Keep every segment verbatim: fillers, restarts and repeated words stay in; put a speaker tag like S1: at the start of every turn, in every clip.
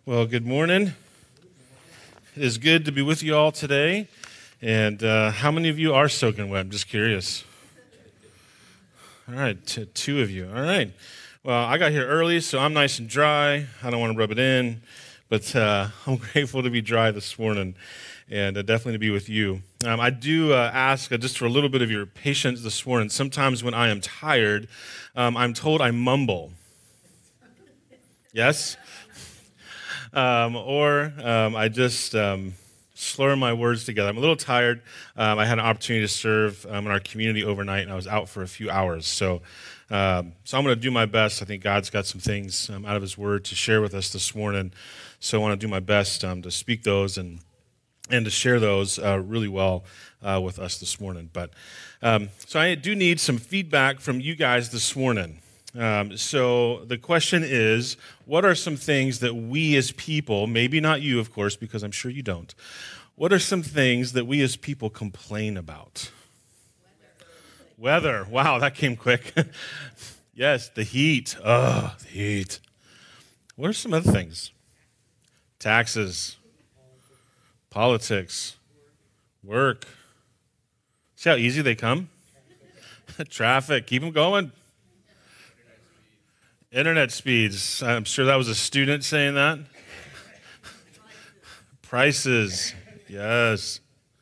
S1: Well, good morning. It is good to be with you all today. And uh, how many of you are soaking wet? I'm just curious. All right, t- two of you. All right. Well, I got here early, so I'm nice and dry. I don't want to rub it in, but uh, I'm grateful to be dry this morning and uh, definitely to be with you. Um, I do uh, ask uh, just for a little bit of your patience this morning. Sometimes when I am tired, um, I'm told I mumble. Yes? Um, or um, I just um, slur my words together. I'm a little tired. Um, I had an opportunity to serve um, in our community overnight, and I was out for a few hours. So, um, so I'm going to do my best. I think God's got some things um, out of His Word to share with us this morning. So I want to do my best um, to speak those and and to share those uh, really well uh, with us this morning. But um, so I do need some feedback from you guys this morning. Um, so the question is, what are some things that we as people, maybe not you, of course, because I'm sure you don't, what are some things that we as people complain about? Weather. Weather. Wow, that came quick. Yes, the heat. Oh, the heat. What are some other things? Taxes. Politics. Work. See how easy they come? Traffic. Keep them going. Internet speeds. I'm sure that was a student saying that. Prices. Yes.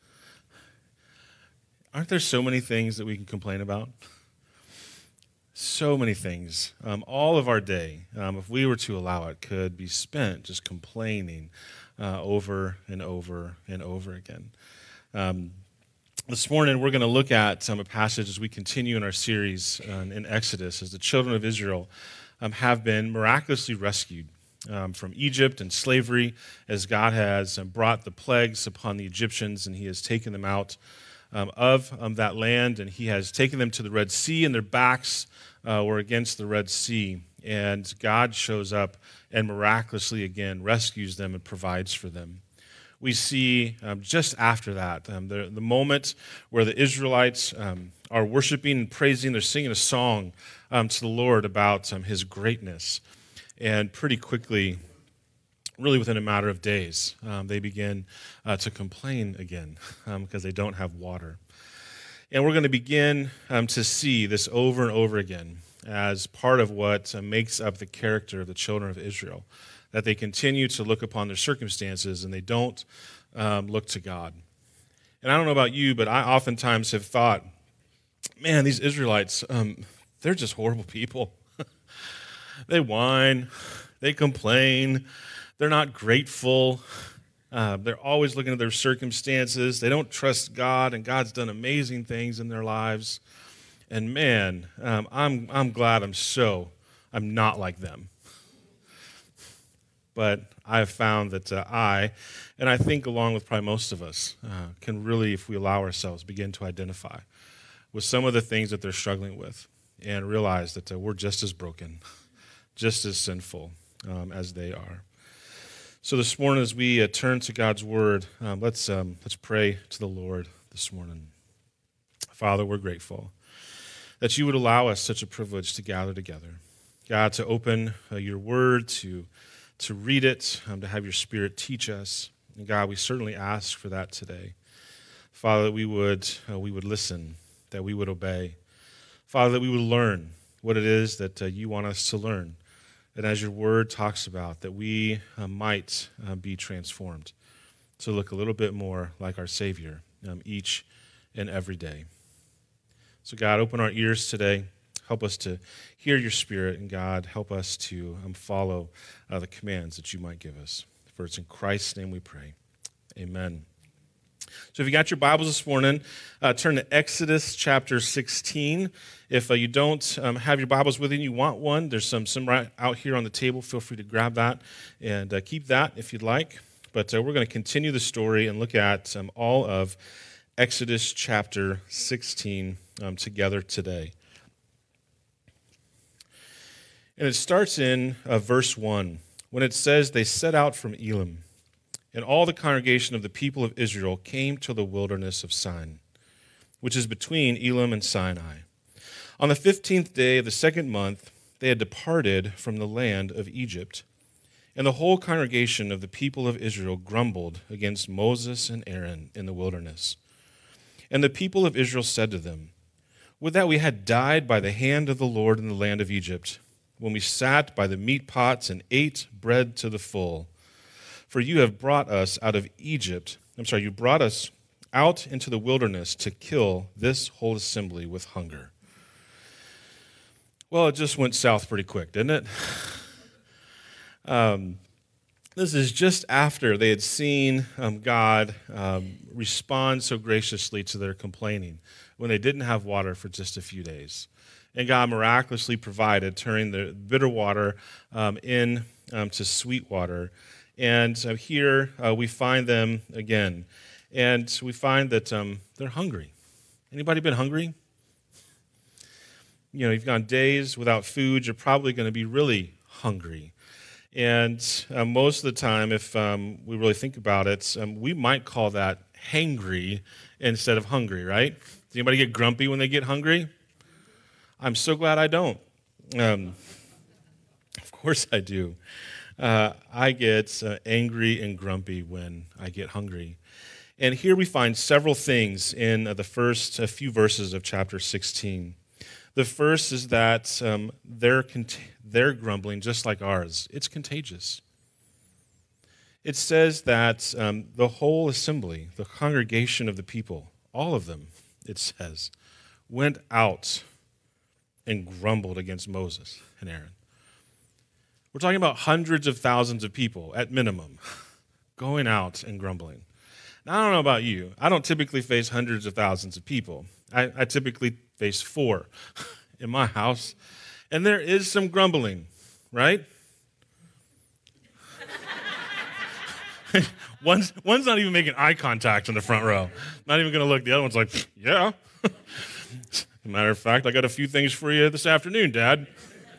S1: Aren't there so many things that we can complain about? So many things. Um, all of our day, um, if we were to allow it, could be spent just complaining uh, over and over and over again. Um, this morning, we're going to look at um, a passage as we continue in our series uh, in Exodus, as the children of Israel Um, have been miraculously rescued um, from Egypt and slavery, as God has um, brought the plagues upon the Egyptians, and He has taken them out um, of um, that land, and He has taken them to the Red Sea, and their backs uh, were against the Red Sea, and God shows up and miraculously again rescues them and provides for them. We see um, just after that, um, the, the moment where the Israelites um, are worshiping and praising, they're singing a song um, to the Lord about um, His greatness. And pretty quickly, really within a matter of days, um, they begin uh, to complain again um, because they don't have water. And we're going to begin um, to see this over and over again as part of what uh, makes up the character of the children of Israel, that they continue to look upon their circumstances and they don't um, look to God. And I don't know about you, but I oftentimes have thought, man, these Israelites, um, they're just horrible people. They whine, they complain, they're not grateful. Uh, they're always looking at their circumstances. They don't trust God, and God's done amazing things in their lives. And man, um, I'm I'm glad I'm so I'm not like them. But I've found that uh, I, and I think along with probably most of us, uh, can really, if we allow ourselves, begin to identify with some of the things that they're struggling with and realize that uh, we're just as broken, just as sinful um, as they are. So this morning, as we uh, turn to God's Word, um, let's um, let's pray to the Lord this morning. Father, we're grateful that You would allow us such a privilege to gather together. God, to open uh, Your Word, to to read it, um, to have Your Spirit teach us. And God, we certainly ask for that today. Father, that we would uh, we would listen, that we would obey. Father, that we would learn what it is that uh, You want us to learn. And as Your Word talks about, that we uh, might uh, be transformed to look a little bit more like our Savior um, each and every day. So God, open our ears today. Help us to hear Your Spirit, and God, help us to um, follow uh, the commands that You might give us. For it's in Christ's name we pray. Amen. So if you got your Bibles this morning, uh, turn to Exodus chapter sixteen. If uh, you don't um, have your Bibles with you and you want one, there's some, some right out here on the table. Feel free to grab that and uh, keep that if you'd like. But uh, we're going to continue the story and look at um, all of Exodus chapter sixteen um, together today. And it starts in uh, verse one, when it says, "They set out from Elim, and all the congregation of the people of Israel came to the wilderness of Sin, which is between Elim and Sinai. On the fifteenth day of the second month, they had departed from the land of Egypt, And the whole congregation of the people of Israel grumbled against Moses and Aaron in the wilderness. And the people of Israel said to them, "Would that we had died by the hand of the Lord in the land of Egypt, when we sat by the meat pots and ate bread to the full. For you have brought us out of Egypt, I'm sorry, you brought us out into the wilderness to kill this whole assembly with hunger." Well, it just went south pretty quick, didn't it? Um, this is just after they had seen um, God um, respond so graciously to their complaining when they didn't have water for just a few days. And God miraculously provided, turning the bitter water um, in um, to sweet water. And uh, here uh, we find them again. And we find that um, they're hungry. Anybody been hungry? You know, you've gone days without food, you're probably going to be really hungry. And uh, most of the time, if um, we really think about it, um, we might call that hangry instead of hungry, right? Does anybody get grumpy when they get hungry? I'm so glad I don't. Um, of course I do. Uh, I get uh, angry and grumpy when I get hungry. And here we find several things in uh, the first uh, few verses of chapter sixteen. The first is that um, their, cont- their grumbling, just like ours, it's contagious. It says that um, the whole assembly, the congregation of the people, all of them, it says, went out and grumbled against Moses and Aaron. We're talking about hundreds of thousands of people, at minimum, going out and grumbling. Now, I don't know about you. I don't typically face hundreds of thousands of people. I, I typically face four in my house. And there is some grumbling, right? one's, one's not even making eye contact in the front row. Not even going to look. The other one's like, yeah. As a matter of fact, I got a few things for you this afternoon, Dad.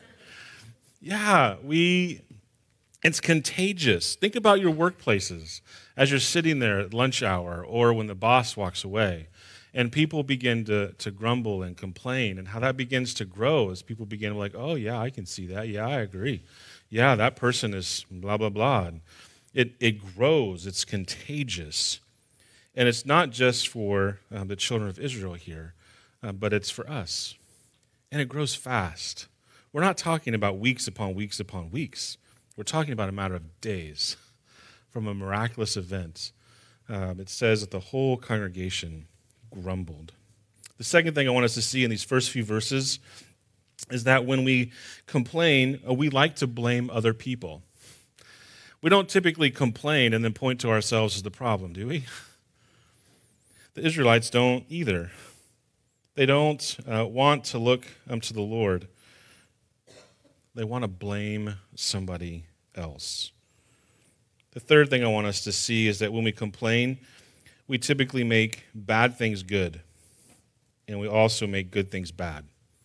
S1: Yeah, we, it's contagious. Think about your workplaces as you're sitting there at lunch hour or when the boss walks away and people begin to, to grumble and complain, and how that begins to grow as people begin like, oh, yeah, I can see that. Yeah, I agree. Yeah, that person is blah, blah, blah. And it, it grows. It's contagious. And it's not just for um, the children of Israel here, uh, but it's for us. And it grows fast. We're not talking about weeks upon weeks upon weeks. We're talking about a matter of days from a miraculous event. Um, it says that the whole congregation grumbled. The second thing I want us to see in these first few verses is that when we complain, uh, we like to blame other people. We don't typically complain and then point to ourselves as the problem, do we? The Israelites don't either. They don't uh, want to look um, to the Lord. They want to blame somebody else. The third thing I want us to see is that when we complain, we typically make bad things good, and we also make good things bad.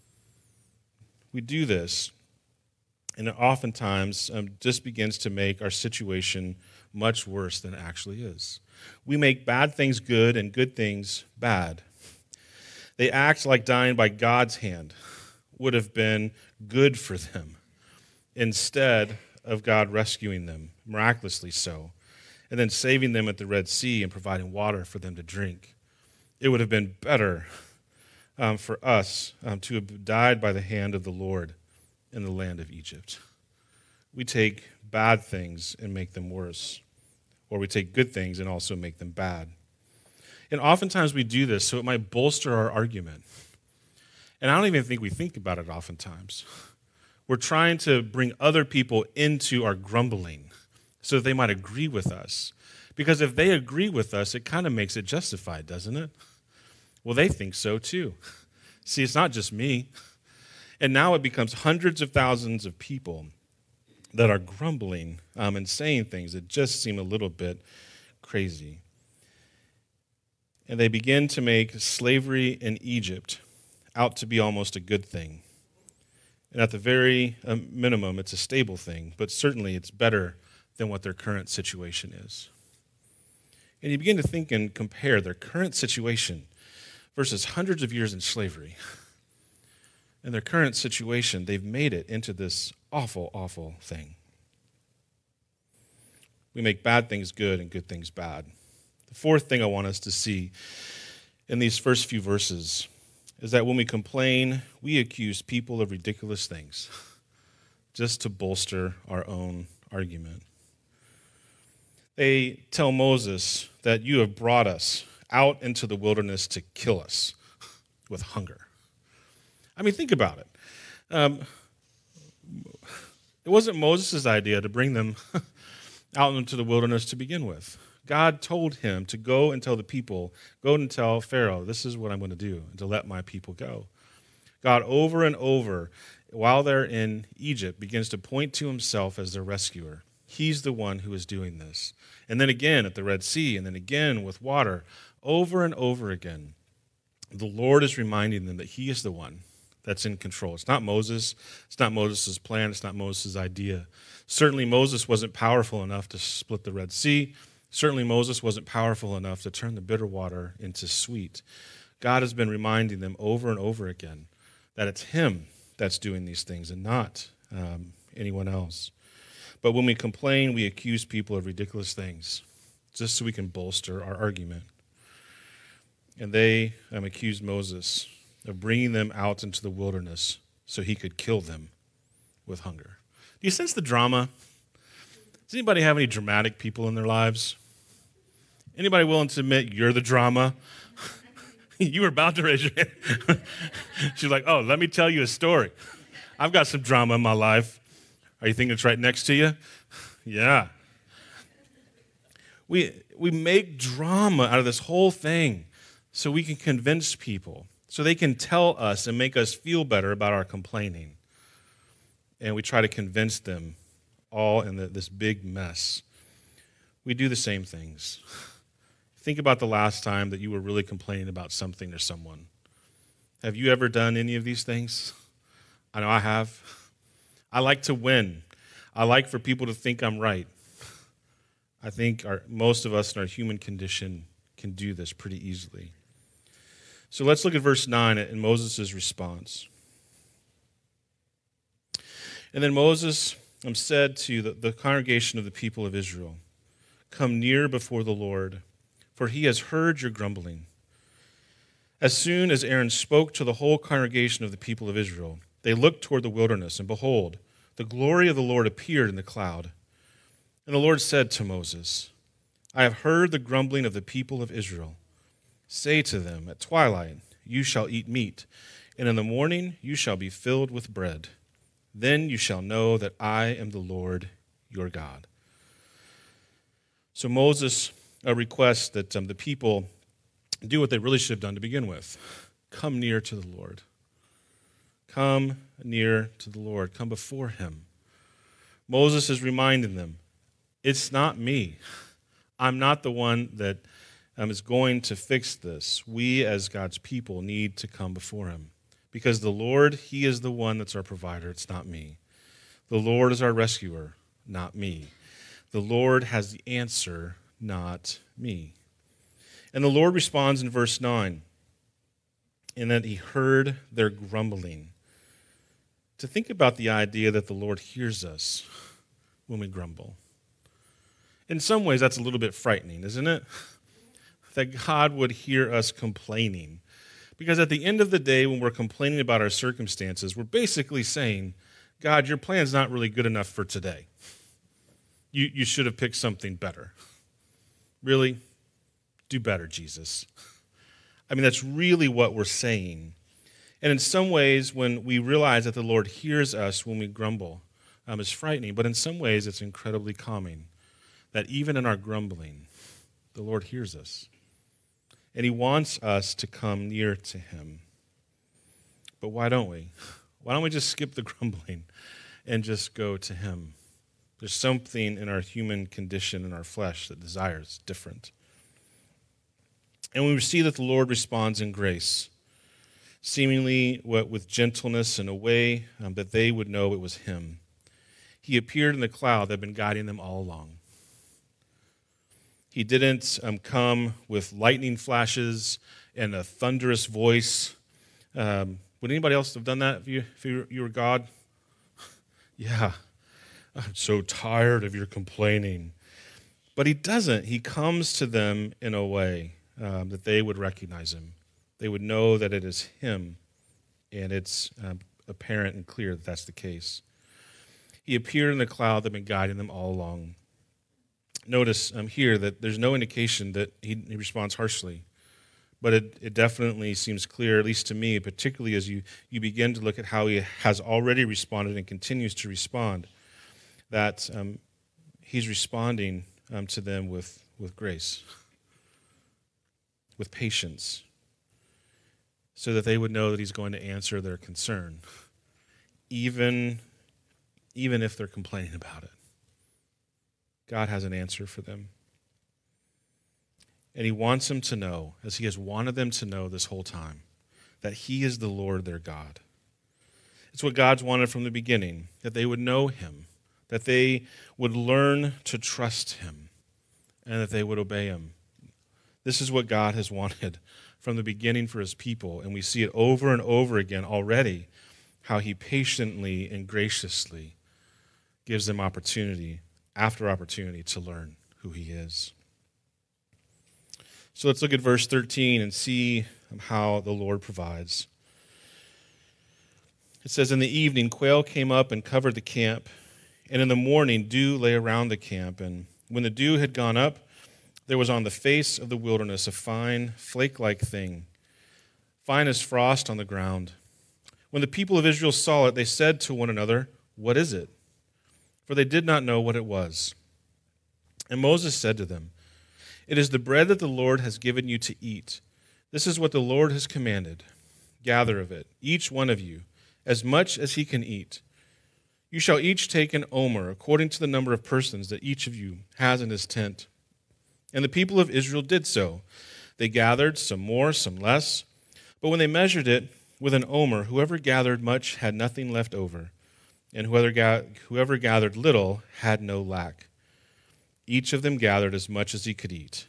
S1: We do this, and it oftentimes um, just begins to make our situation much worse than it actually is. We make bad things good and good things bad. They act like dying by God's hand would have been good for them instead of God rescuing them, miraculously so, and then saving them at the Red Sea and providing water for them to drink. It would have been better um, for us um, to have died by the hand of the Lord in the land of Egypt. We take bad things and make them worse, or we take good things and also make them bad. And oftentimes we do this so it might bolster our argument. And I don't even think we think about it oftentimes. We're trying to bring other people into our grumbling so that they might agree with us. Because if they agree with us, it kind of makes it justified, doesn't it? Well, they think so too. See, it's not just me. And now it becomes hundreds of thousands of people that are grumbling um, and saying things that just seem a little bit crazy. And they begin to make slavery in Egypt out to be almost a good thing. And at the very um, minimum, it's a stable thing, but certainly it's better than what their current situation is. And you begin to think and compare their current situation versus hundreds of years in slavery. And their current situation, they've made it into this awful, awful thing. We make bad things good and good things bad. The fourth thing I want us to see in these first few verses is that when we complain, we accuse people of ridiculous things just to bolster our own argument. They tell Moses that you have brought us out into the wilderness to kill us with hunger. I mean, think about it. Um, it wasn't Moses' idea to bring them out into the wilderness to begin with. God told him to go and tell the people, go and tell Pharaoh, this is what I'm going to do, and to let my people go. God over and over, while they're in Egypt, begins to point to himself as their rescuer. He's the one who is doing this. And then again at the Red Sea, and then again with water, over and over again, the Lord is reminding them that he is the one that's in control. It's not Moses. It's not Moses' plan. It's not Moses' idea. Certainly Moses wasn't powerful enough to split the Red Sea. Certainly Moses wasn't powerful enough to turn the bitter water into sweet. God has been reminding them over and over again that it's him that's doing these things and not um, anyone else. But when we complain, we accuse people of ridiculous things just so we can bolster our argument. And they um, accused Moses of bringing them out into the wilderness so he could kill them with hunger. Do you sense the drama? Does anybody have any dramatic people in their lives? Anybody willing to admit you're the drama? You were about to raise your hand. She's like, oh, let me tell you a story. I've got some drama in my life. Are you thinking it's right next to you? Yeah. We, we make drama out of this whole thing so we can convince people, so they can tell us and make us feel better about our complaining. And we try to convince them all in the, this big mess. We do the same things. Think about the last time that you were really complaining about something or someone. Have you ever done any of these things? I know I have. I like to win. I like for people to think I'm right. I think our, most of us in our human condition can do this pretty easily. So let's look at verse nine and Moses' response. And then Moses um, said to the, the congregation of the people of Israel, come near before the Lord, for he has heard your grumbling. As soon as Aaron spoke to the whole congregation of the people of Israel, they looked toward the wilderness, and behold, the glory of the Lord appeared in the cloud. And the Lord said to Moses, I have heard the grumbling of the people of Israel. Say to them, at twilight you shall eat meat, and in the morning you shall be filled with bread. Then you shall know that I am the Lord your God. So Moses uh, requests that um, the people do what they really should have done to begin with. Come near to the Lord. Come near to the Lord. Come before him. Moses is reminding them, it's not me. I'm not the one that um, is going to fix this. We as God's people need to come before him. Because the Lord, he is the one that's our provider. It's not me. The Lord is our rescuer, not me. The Lord has the answer, not me. And the Lord responds in verse nine, in that he heard their grumbling. To think about the idea that the Lord hears us when we grumble. In some ways, that's a little bit frightening, isn't it? That God would hear us complaining. Because at the end of the day, when we're complaining about our circumstances, we're basically saying, God, your plan's not really good enough for today. You, you should have picked something better. Really? Do better, Jesus. I mean, that's really what we're saying. And in some ways, when we realize that the Lord hears us when we grumble, um, it's frightening. But in some ways, it's incredibly calming. That even in our grumbling, the Lord hears us. And he wants us to come near to him. But why don't we? Why don't we just skip the grumbling and just go to him? There's something in our human condition, in our flesh, that desires different. And we see that the Lord responds in grace, seemingly with gentleness in a way um, that they would know it was him. He appeared in the cloud that had been guiding them all along. He didn't um, come with lightning flashes and a thunderous voice. Um, would anybody else have done that if you, if you, you were God? Yeah. I'm so tired of your complaining. But he doesn't. He comes to them in a way um, that they would recognize him. They would know that it is him, and it's um, apparent and clear that that's the case. He appeared in the cloud that had been guiding them all along. Notice um, here that there's no indication that he, he responds harshly, but it, it definitely seems clear, at least to me, particularly as you, you begin to look at how he has already responded and continues to respond, that um, he's responding um, to them with, with grace, with patience, so that they would know that he's going to answer their concern, even, even if they're complaining about it. God has an answer for them. And he wants them to know, as he has wanted them to know this whole time, that he is the Lord their God. It's what God's wanted from the beginning, that they would know him, that they would learn to trust him, and that they would obey him. This is what God has wanted from the beginning for his people, and we see it over and over again already, how he patiently and graciously gives them opportunity after opportunity to learn who he is. So let's look at verse thirteen and see how the Lord provides. It says, "In the evening, quail came up and covered the camp, and in the morning dew lay around the camp. And when the dew had gone up, there was on the face of the wilderness a fine, flake-like thing, fine as frost on the ground. When the people of Israel saw it, they said to one another, 'What is it?' For they did not know what it was. And Moses said to them, 'It is the bread that the Lord has given you to eat. This is what the Lord has commanded. Gather of it, each one of you, as much as he can eat. You shall each take an omer, according to the number of persons that each of you has in his tent.' And the people of Israel did so. They gathered, some more, some less. But when they measured it with an omer, whoever gathered much had nothing left over, and whoever, ga- whoever gathered little had no lack. Each of them gathered as much as he could eat."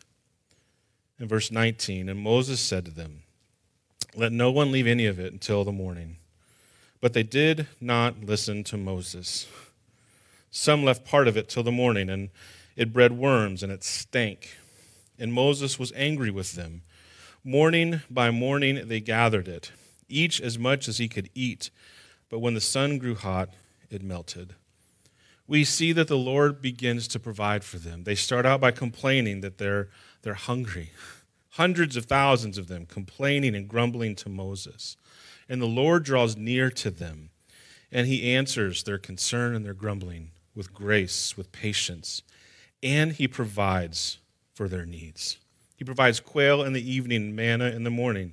S1: In verse nineteen, "And Moses said to them, 'Let no one leave any of it until the morning.' But they did not listen to Moses. Some left part of it till the morning, and it bred worms, and it stank. And Moses was angry with them. Morning by morning they gathered it, each as much as he could eat. But when the sun grew hot, it melted." We see that the Lord begins to provide for them. They start out by complaining that they're, they're hungry. Hundreds of thousands of them complaining and grumbling to Moses. And the Lord draws near to them, and he answers their concern and their grumbling with grace, with patience, and he provides for their needs. He provides quail in the evening, manna in the morning.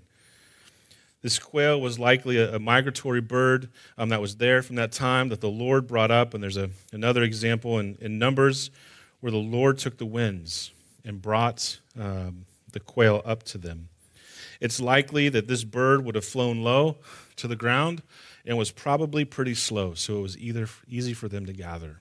S1: This quail was likely a, a migratory bird um, that was there from that time that the Lord brought up. And there's a, another example in, in Numbers where the Lord took the winds and brought um, the quail up to them. It's likely that this bird would have flown low to the ground and was probably pretty slow, so it was either easy for them to gather.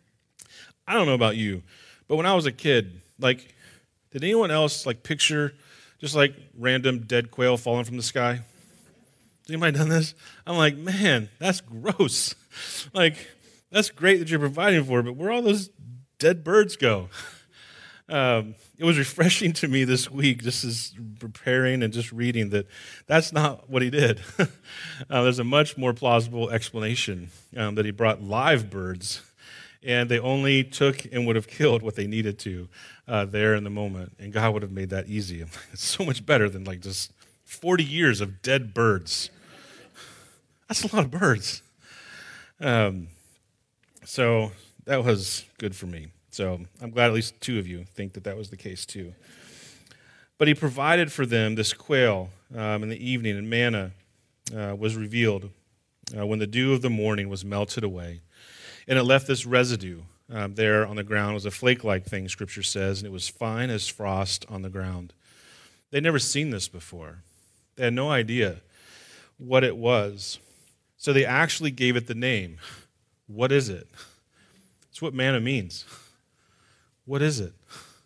S1: I don't know about you, but when I was a kid, like, did anyone else like picture just like random dead quail falling from the sky? Has anybody done this? I'm like, man, that's gross. Like, that's great that you're providing for it, but where all those dead birds go? Um, it was refreshing to me this week, just as preparing and just reading, that that's not what he did. uh, there's a much more plausible explanation um, that he brought live birds, and they only took and would have killed what they needed to uh, there in the moment, and God would have made that easy. It's so much better than like just forty years of dead birds. That's a lot of birds. Um, so that was good for me. So I'm glad at least two of you think that that was the case too. But he provided for them this quail um, in the evening, and manna uh, was revealed uh, when the dew of the morning was melted away. And it left this residue um, there on the ground. It was a flake-like thing, Scripture says, and it was fine as frost on the ground. They'd never seen this before. They had no idea what it was. So they actually gave it the name. What is it? It's what manna means. What is it?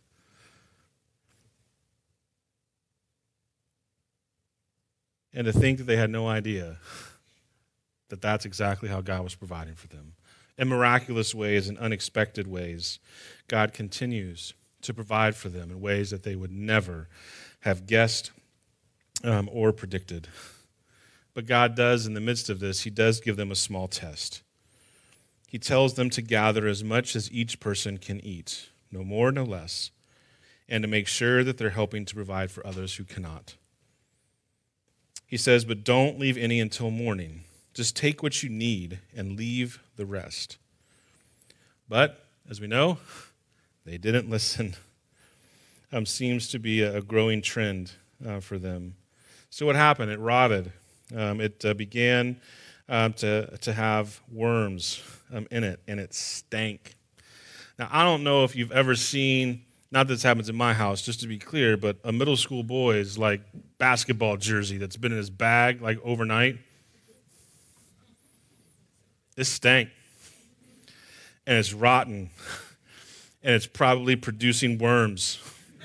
S1: And to think that they had no idea that that's exactly how God was providing for them. In miraculous ways and unexpected ways, God continues to provide for them in ways that they would never have guessed um, or predicted. But God does, in the midst of this, he does give them a small test. He tells them to gather as much as each person can eat, no more, no less, and to make sure that they're helping to provide for others who cannot. He says, but don't leave any until morning. Just take what you need and leave the rest. But, as we know, they didn't listen. Um, seems to be a growing trend uh, for them. So what happened? It rotted. Um, it uh, began um, to, to have worms um, in it, and it stank. Now, I don't know if you've ever seen, not that this happens in my house, just to be clear, but a middle school boy's like basketball jersey that's been in his bag like overnight. It stank. And it's rotten. And it's probably producing worms.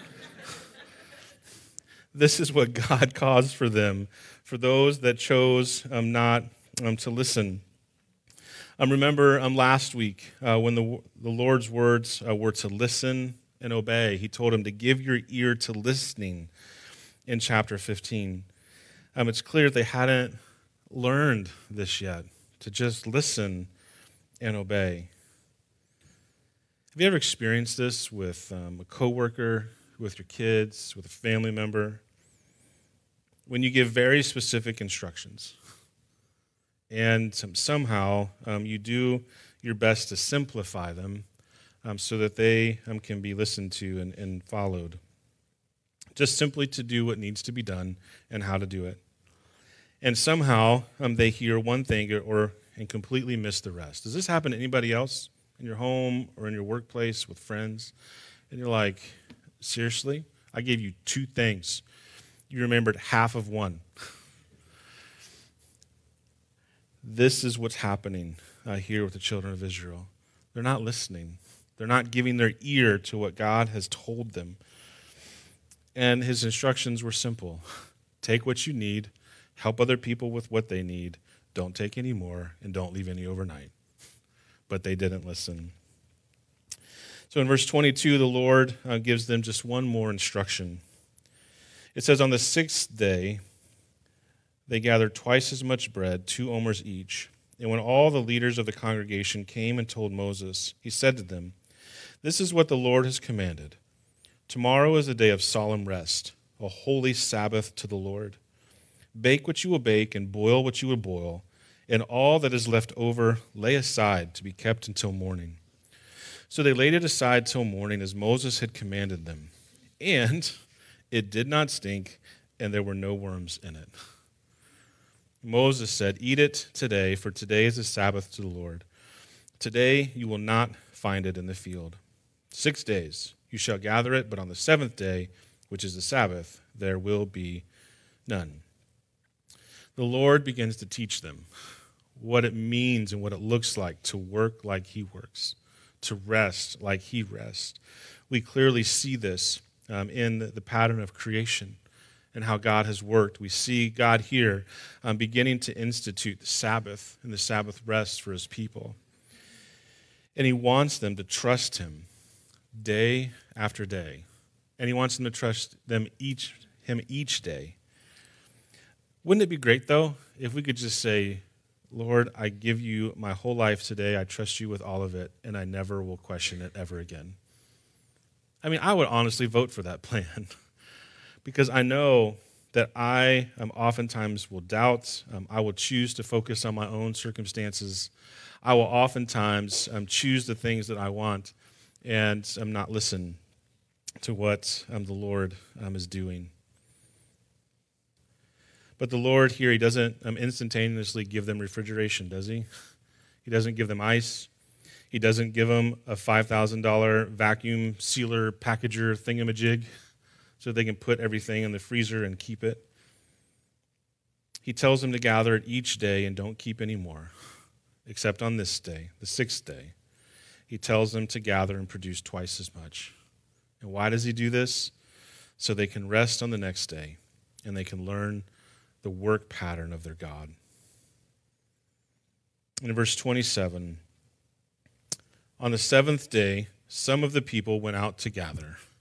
S1: This is what God caused for them, for those that chose um, not um, to listen. Um, remember um, last week uh, when the, the Lord's words uh, were to listen and obey. He told him to give your ear to listening in chapter fifteen. Um, it's clear they hadn't learned this yet, to just listen and obey. Have you ever experienced this with um, a coworker, with your kids, with a family member? When you give very specific instructions, and um, somehow um, you do your best to simplify them um, so that they um, can be listened to and, and followed. Just simply to do what needs to be done and how to do it. And somehow um, they hear one thing or, or and completely miss the rest. Does this happen to anybody else in your home or in your workplace with friends? And you're like, seriously? I gave you two things. You remembered half of one. This is what's happening uh, here with the children of Israel. They're not listening. They're not giving their ear to what God has told them. And his instructions were simple. Take what you need, help other people with what they need, don't take any more, and don't leave any overnight. But they didn't listen. So in verse twenty-two, the Lord uh, gives them just one more instruction. It says, on the sixth day, they gathered twice as much bread, two omers each. And when all the leaders of the congregation came and told Moses, he said to them, this is what the Lord has commanded. Tomorrow is a day of solemn rest, a holy Sabbath to the Lord. Bake what you will bake and boil what you will boil, and all that is left over lay aside to be kept until morning. So they laid it aside till morning as Moses had commanded them. And it did not stink, and there were no worms in it. Moses said, eat it today, for today is a Sabbath to the Lord. Today you will not find it in the field. Six days you shall gather it, but on the seventh day, which is the Sabbath, there will be none. The Lord begins to teach them what it means and what it looks like to work like he works, to rest like he rests. We clearly see this um, in the, the pattern of creation and how God has worked. We see God here um, beginning to institute the Sabbath and the Sabbath rest for his people. And he wants them to trust him day after day. And he wants them to trust them each him each day. Wouldn't it be great, though, if we could just say, Lord, I give you my whole life today. I trust you with all of it, and I never will question it ever again. I mean, I would honestly vote for that plan because I know that I um, oftentimes will doubt. Um, I will choose to focus on my own circumstances. I will oftentimes um, choose the things that I want and um, not listen to what um, the Lord um, is doing. But the Lord here, he doesn't um, instantaneously give them refrigeration, does he? He doesn't give them ice. He doesn't give them a five thousand dollars vacuum sealer packager thingamajig so they can put everything in the freezer and keep it. He tells them to gather it each day and don't keep any more, except on this day, the sixth day. He tells them to gather and produce twice as much. And why does he do this? So they can rest on the next day and they can learn the work pattern of their God. In verse twenty-seven, on the seventh day, some of the people went out to gather,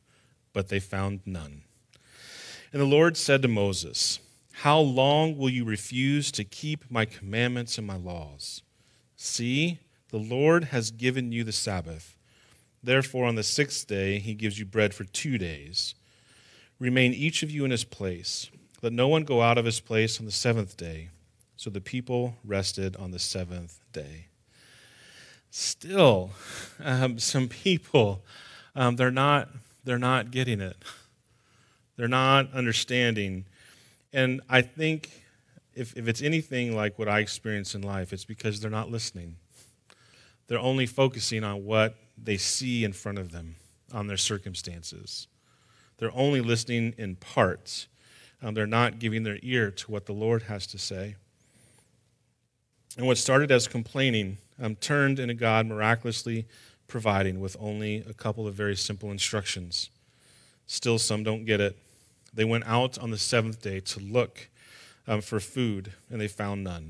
S1: but they found none. And the Lord said to Moses, how long will you refuse to keep my commandments and my laws? See, the Lord has given you the Sabbath. Therefore, on the sixth day, he gives you bread for two days. Remain each of you in his place. Let no one go out of his place on the seventh day. So the people rested on the seventh day. Still, um, some people, um, they're not, they're not getting it. They're not understanding. And I think if, if it's anything like what I experience in life, it's because they're not listening. They're only focusing on what they see in front of them, on their circumstances. They're only listening in part. Um, they're not giving their ear to what the Lord has to say. And what started as complaining um, turned into God miraculously providing with only a couple of very simple instructions. Still, some don't get it. They went out on the seventh day to look um, for food, and they found none.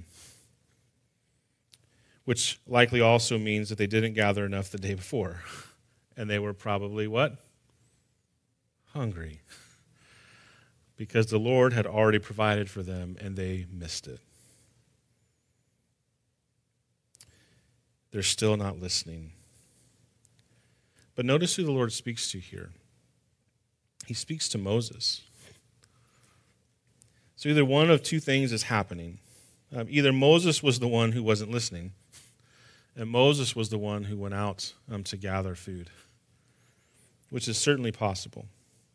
S1: Which likely also means that they didn't gather enough the day before. And they were probably what? Hungry. Because the Lord had already provided for them, and they missed it. They're still not listening. But notice who the Lord speaks to here. He speaks to Moses. So either one of two things is happening. Um, either Moses was the one who wasn't listening, and Moses was the one who went out um, to gather food, which is certainly possible.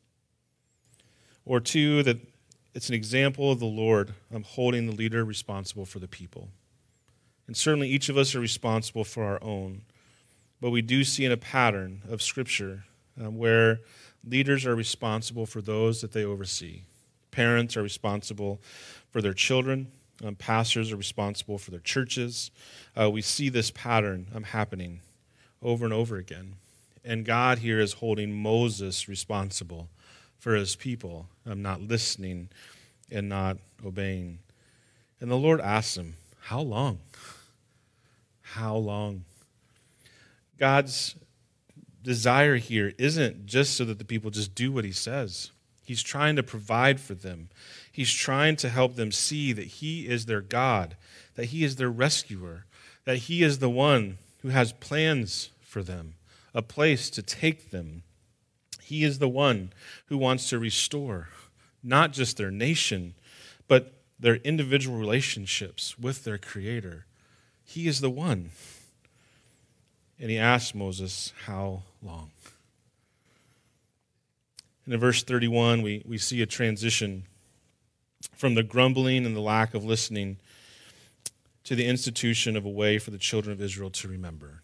S1: Or two, that it's an example of the Lord um, holding the leader responsible for the people. And certainly each of us are responsible for our own. But we do see in a pattern of Scripture um, where leaders are responsible for those that they oversee. Parents are responsible for their children. Um, pastors are responsible for their churches. Uh, we see this pattern um, happening over and over again. And God here is holding Moses responsible for his people, um, not listening and not obeying. And the Lord asks him, how long? How long? God's desire here isn't just so that the people just do what he says. He's trying to provide for them. He's trying to help them see that he is their God, that he is their rescuer, that he is the one who has plans for them, a place to take them. He is the one who wants to restore not just their nation, but their individual relationships with their Creator. He is the one. And he asked Moses, how long? And in verse thirty-one, we, we see a transition from the grumbling and the lack of listening to the institution of a way for the children of Israel to remember.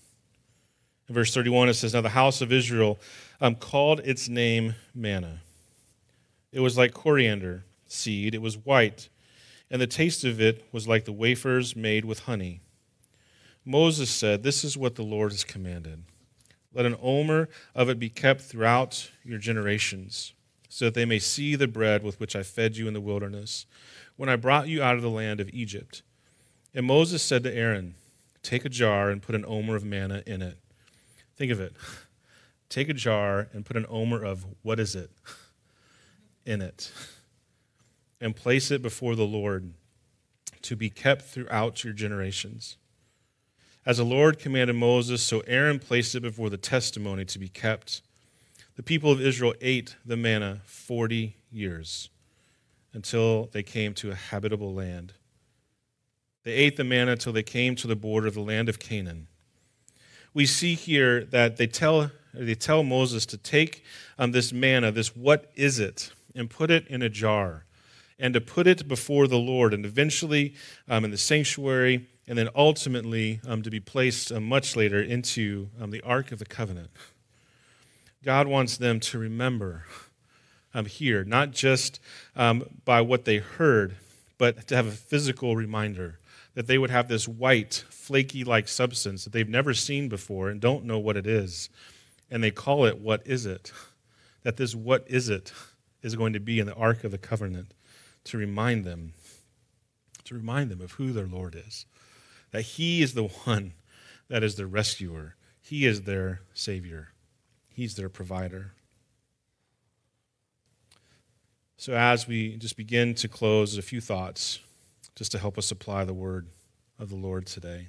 S1: In verse thirty-one, it says, now the house of Israel um, called its name manna. It was like coriander seed. It was white, and the taste of it was like the wafers made with honey. Moses said, this is what the Lord has commanded. Let an omer of it be kept throughout your generations, so that they may see the bread with which I fed you in the wilderness, when I brought you out of the land of Egypt. And Moses said to Aaron, take a jar and put an omer of manna in it. Think of it. Take a jar and put an omer of, what is it? In it. And place it before the Lord to be kept throughout your generations. As the Lord commanded Moses, so Aaron placed it before the testimony to be kept. The people of Israel ate the manna forty years until they came to a habitable land. They ate the manna until they came to the border of the land of Canaan. We see here that they tell, they tell Moses to take um, this manna, this what is it, and put it in a jar, and to put it before the Lord, and eventually um, in the sanctuary, and then ultimately um, to be placed um, much later into um, the Ark of the Covenant. God wants them to remember um, here, not just um, by what they heard, but to have a physical reminder that they would have this white, flaky-like substance that they've never seen before and don't know what it is. And they call it, what is it? That this what is it is going to be in the Ark of the Covenant to remind them, to remind them of who their Lord is. That he is the one that is their rescuer. He is their Savior. He's their provider. So as we just begin to close, a few thoughts just to help us apply the word of the Lord today.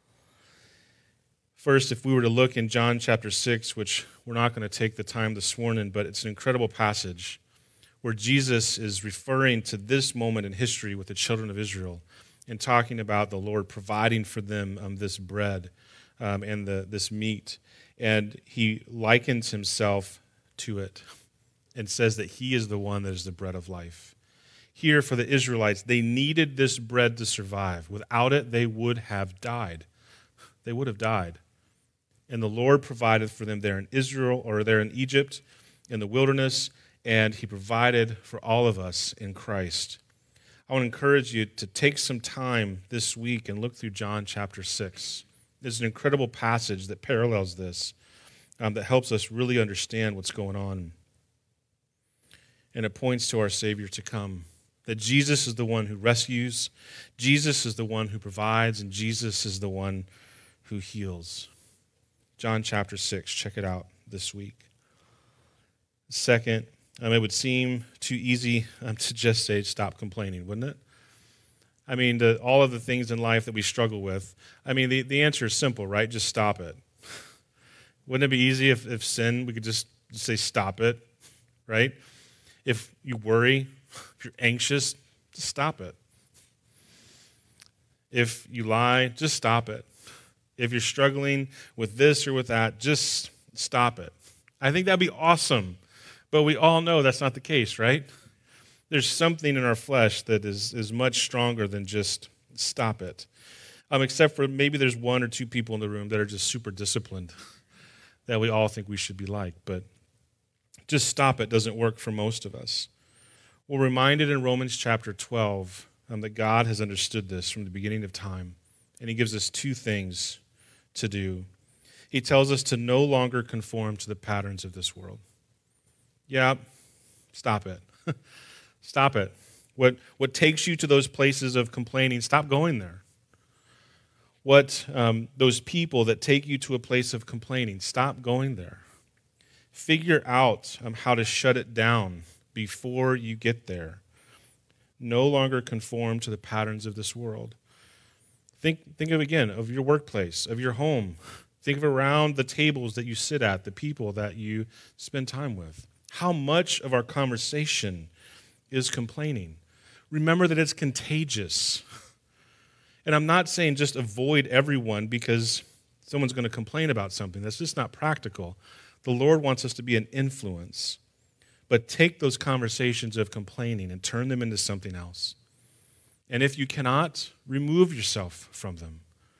S1: First, if we were to look in John chapter six, which we're not going to take the time this morning, but it's an incredible passage where Jesus is referring to this moment in history with the children of Israel and talking about the Lord providing for them um, this bread um, and the, this meat. And he likens himself to it and says that he is the one that is the bread of life. Here for the Israelites, they needed this bread to survive. Without it, they would have died. They would have died. And the Lord provided for them there in Israel, or there in Egypt, in the wilderness, and he provided for all of us in Christ. I want to encourage you to take some time this week and look through John chapter six. There's an incredible passage that parallels this, um, that helps us really understand what's going on. And it points to our Savior to come, that Jesus is the one who rescues, Jesus is the one who provides, and Jesus is the one who heals. John chapter six, check it out this week. Second, um, it would seem too easy um, to just say, stop complaining, wouldn't it? I mean, the, all of the things in life that we struggle with, I mean, the, the answer is simple, right? Just stop it. Wouldn't it be easy if, if sin, we could just say, stop it, right? If you worry, if you're anxious, just stop it. If you lie, just stop it. If you're struggling with this or with that, just stop it. I think that'd be awesome. But we all know that's not the case, right? There's something in our flesh that is, is much stronger than just stop it. Um, except for maybe there's one or two people in the room that are just super disciplined that we all think we should be like. But just stop it doesn't work for most of us. We're reminded in Romans chapter twelve um, that God has understood this from the beginning of time. And he gives us two things to do. He tells us to no longer conform to the patterns of this world. Yeah, stop it. Stop it. What, what takes you to those places of complaining, stop going there. What um, those people that take you to a place of complaining, stop going there. Figure out um, how to shut it down before you get there. No longer conform to the patterns of this world. Think, think of, again, of your workplace, of your home. Think of around the tables that you sit at, the people that you spend time with. How much of our conversation is complaining? Remember that it's contagious. And I'm not saying just avoid everyone because someone's going to complain about something. That's just not practical. The Lord wants us to be an influence. But take those conversations of complaining and turn them into something else. And if you cannot, remove yourself from them.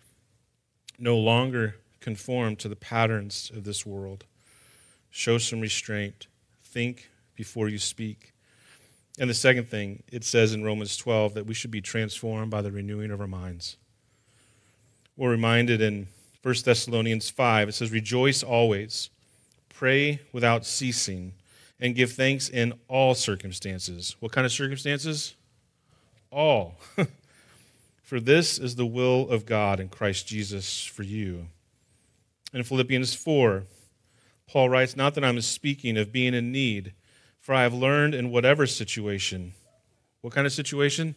S1: No longer conform to the patterns of this world. Show some restraint. Think before you speak. And the second thing, it says in Romans twelve that we should be transformed by the renewing of our minds. We're reminded in First Thessalonians five, it says, rejoice always, pray without ceasing, and give thanks in all circumstances. What kind of circumstances? All. For this is the will of God in Christ Jesus for you. In Philippians four, Paul writes, not that I'm speaking of being in need, for I have learned in whatever situation. What kind of situation?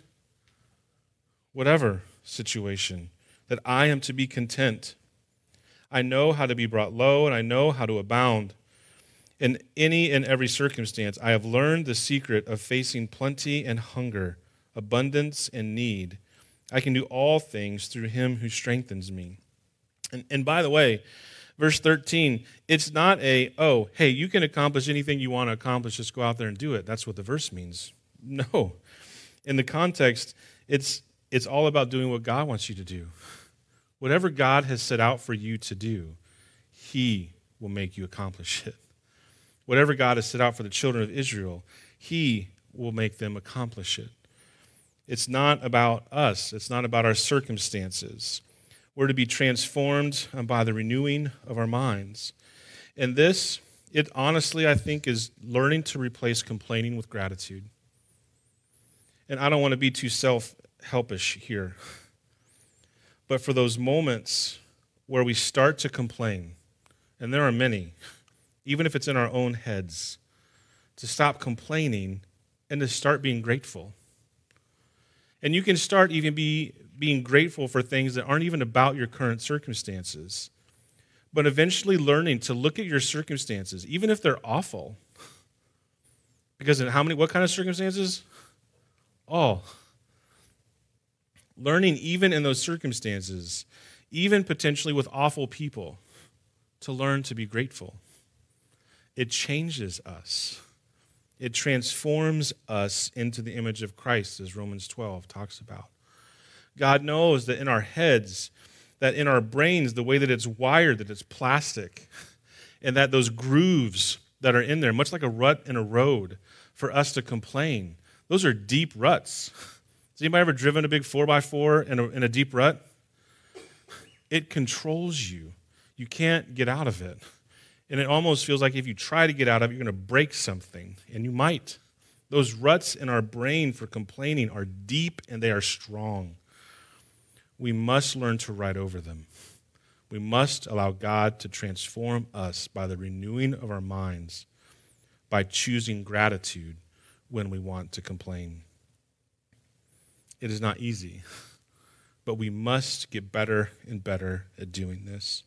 S1: Whatever situation, that I am to be content. I know how to be brought low, and I know how to abound. In any and every circumstance, I have learned the secret of facing plenty and hunger, abundance and need. I can do all things through him who strengthens me. And, and by the way, verse thirteen, it's not a, oh, hey, you can accomplish anything you want to accomplish, just go out there and do it. That's what the verse means. No. In the context, it's it's all about doing what God wants you to do. Whatever God has set out for you to do, he will make you accomplish it. Whatever God has set out for the children of Israel, he will make them accomplish it. It's not about us. It's not about our circumstances. We're to be transformed by the renewing of our minds. And this, it honestly, I think, is learning to replace complaining with gratitude. And I don't want to be too self-helpish here. But for those moments where we start to complain, and there are many, even if it's in our own heads, to stop complaining and to start being grateful. And you can start even be being grateful for things that aren't even about your current circumstances, but eventually learning to look at your circumstances, even if they're awful. Because in how many, what kind of circumstances? All. Learning even in those circumstances, even potentially with awful people, to learn to be grateful. It changes us. It transforms us into the image of Christ, as Romans twelve talks about. God knows that in our heads, that in our brains, the way that it's wired, that it's plastic, and that those grooves that are in there, much like a rut in a road, for us to complain, those are deep ruts. Has anybody ever driven a big four by four in a, in a deep rut? It controls you. You can't get out of it. And it almost feels like if you try to get out of it, you're going to break something, and you might. Those ruts in our brain for complaining are deep and they are strong. We must learn to ride over them. We must allow God to transform us by the renewing of our minds, by choosing gratitude when we want to complain. It is not easy, but we must get better and better at doing this.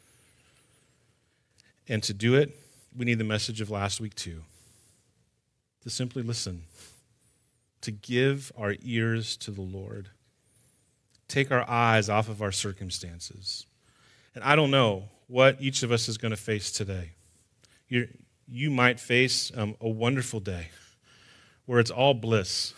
S1: And to do it, we need the message of last week too. To simply listen, to give our ears to the Lord, take our eyes off of our circumstances. And I don't know what each of us is going to face today. You're, you might face um, a wonderful day where it's all bliss.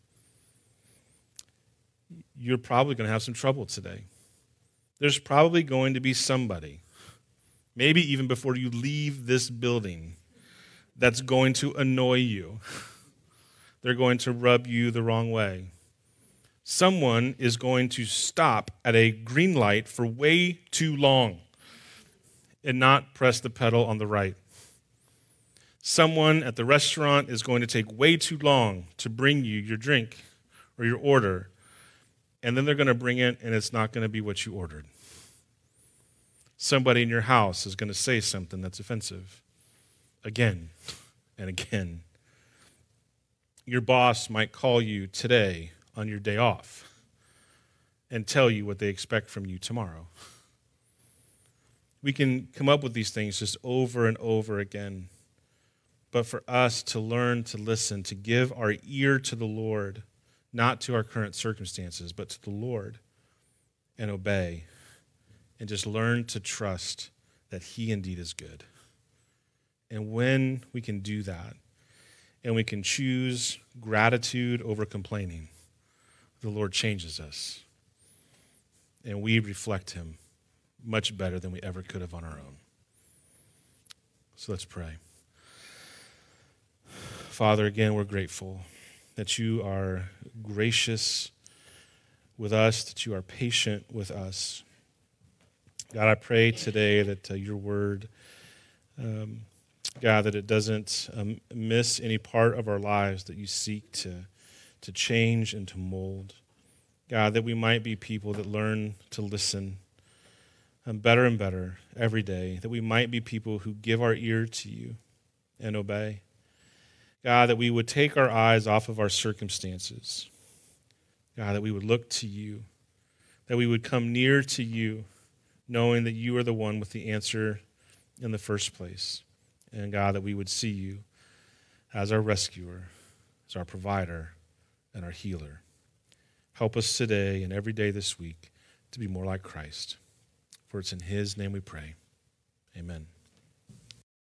S1: You're probably going to have some trouble today. There's probably going to be somebody, maybe even before you leave this building, that's going to annoy you. They're going to rub you the wrong way. Someone is going to stop at a green light for way too long and not press the pedal on the right. Someone at the restaurant is going to take way too long to bring you your drink or your order, and then they're going to bring it, and it's not going to be what you ordered. Somebody in your house is going to say something that's offensive again and again. Your boss might call you today on your day off and tell you what they expect from you tomorrow. We can come up with these things just over and over again. But for us to learn to listen, to give our ear to the Lord, not to our current circumstances, but to the Lord, and obey, and just learn to trust that He indeed is good. And when we can do that, and we can choose gratitude over complaining, the Lord changes us, and we reflect Him much better than we ever could have on our own. So let's pray. Father, again, we're grateful that You are gracious with us, that You are patient with us. God, I pray today that uh, Your word, um, God, that it doesn't um, miss any part of our lives that You seek to to change and to mold. God, that we might be people that learn to listen um, better and better every day, that we might be people who give our ear to You and obey. God, that we would take our eyes off of our circumstances. God, that we would look to You, that we would come near to You, knowing that You are the one with the answer in the first place. And God, that we would see You as our rescuer, as our provider, and our healer. Help us today and every day this week to be more like Christ. For it's in His name we pray. Amen.